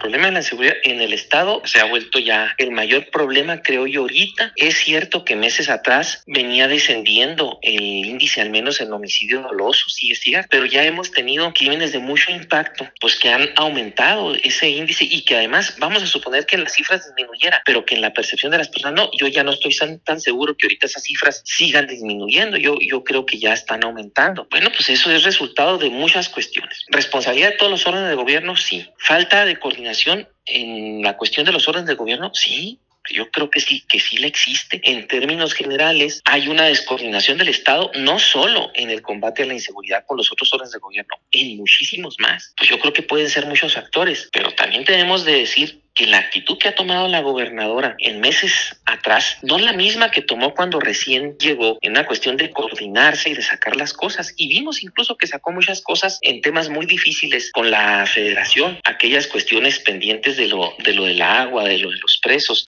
problema de la inseguridad en el estado se ha vuelto ya el mayor problema, creo yo, ahorita. Es cierto que meses atrás venía descendiendo el índice, al menos en homicidio doloso, sigue, pero ya hemos tenido crímenes de mucho impacto, pues que han aumentado ese índice y que además vamos a suponer que las cifras disminuyeran, pero que en la percepción de las personas no. Yo ya no estoy tan seguro que ahorita esas cifras sigan disminuyendo. Yo creo que ya están aumentando. Bueno, pues eso es resultado de muchas cuestiones. Responsabilidad de todos los órdenes de gobierno, sí. Falta de coordinación en la cuestión de los órdenes de gobierno, sí. Yo creo que sí la existe. En términos generales, hay una descoordinación del Estado, no solo en el combate a la inseguridad con los otros órdenes de gobierno, en muchísimos más. Pues yo creo que pueden ser muchos factores, pero también tenemos de decir que la actitud que ha tomado la gobernadora en meses atrás no es la misma que tomó cuando recién llegó, en una cuestión de coordinarse y de sacar las cosas. Y vimos incluso que sacó muchas cosas en temas muy difíciles con la federación, aquellas cuestiones pendientes de lo del agua, de lo de los presos.